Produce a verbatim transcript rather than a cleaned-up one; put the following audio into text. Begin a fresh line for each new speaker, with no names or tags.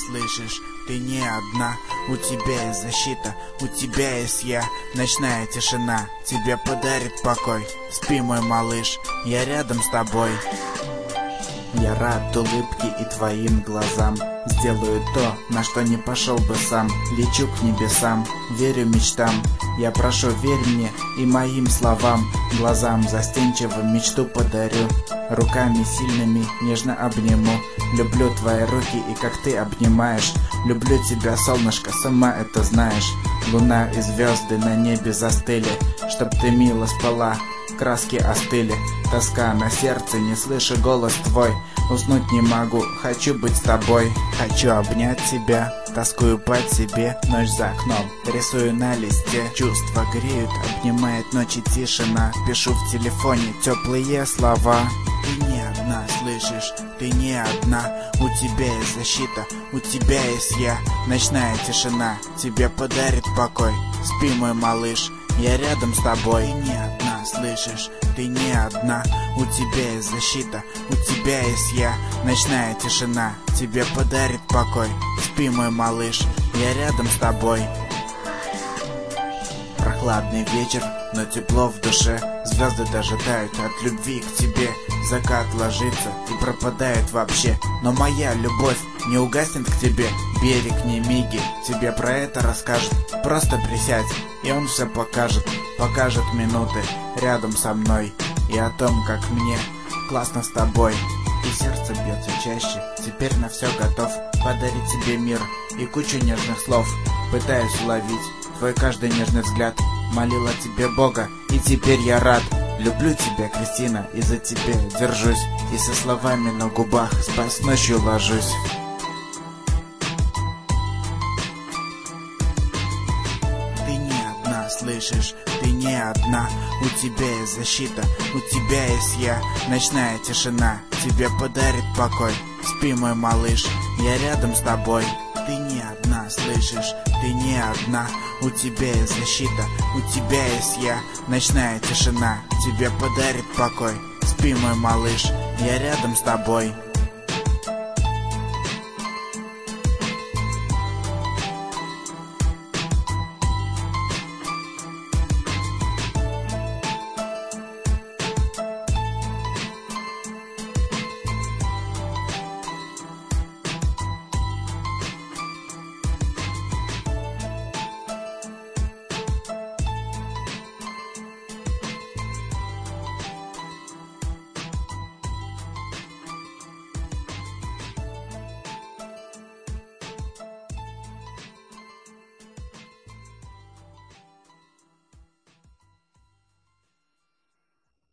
слышишь, ты не одна. У тебя есть защита, у тебя есть я. Ночная тишина тебе подарит покой. Спи, мой малыш, я рядом с тобой. Я рад улыбке и твоим глазам. Сделаю то, на что не пошел бы сам. Лечу к небесам, верю мечтам. Я прошу, верь мне и моим словам. Глазам застенчивым мечту подарю. Руками сильными нежно обниму. Люблю твои руки и как ты обнимаешь. Люблю тебя, солнышко, сама это знаешь. Луна и звезды на небе застыли, чтоб ты мило спала, краски остыли. Тоска на сердце, не слышу голос твой. Уснуть не могу, хочу быть с тобой. Хочу обнять тебя, тоскую по тебе. Ночь за окном, рисую на листе. Чувства греют, обнимает ночь и тишина. Пишу в телефоне теплые слова. Ты не одна, слышишь, ты не одна. У тебя есть защита, у тебя есть я. Ночная тишина тебе подарит покой. Спи, мой малыш, я рядом с тобой. Ты не одна, слышишь, ты не одна. У тебя есть защита, у тебя есть я. Ночная тишина тебе подарит покой. Спи, мой малыш, я рядом с тобой. Прохладный вечер, но тепло в душе. Звезды даже тают от любви к тебе. Закат ложится и пропадает вообще. Но моя любовь не угаснет к тебе. Берег не миги, тебе про это расскажет. Просто присядь, и он все покажет. Покажет минуты рядом со мной. И о том, как мне классно с тобой. И сердце бьется чаще, теперь на все готов. Подарить тебе мир и кучу нежных слов. Пытаюсь уловить твой каждый нежный взгляд. Молила тебе Бога, и теперь я рад. Люблю тебя, Кристина, и за тебя держусь. И со словами на губах спать ночью ложусь. Ты не одна, слышишь, ты не одна. У тебя есть защита, у тебя есть я. Ночная тишина тебе подарит покой. Спи, мой малыш, я рядом с тобой. Ты не одна, слышишь, ты не одна. У тебя есть защита, у тебя есть я. Ночная тишина тебе подарит покой. Спи, мой малыш, я рядом с тобой.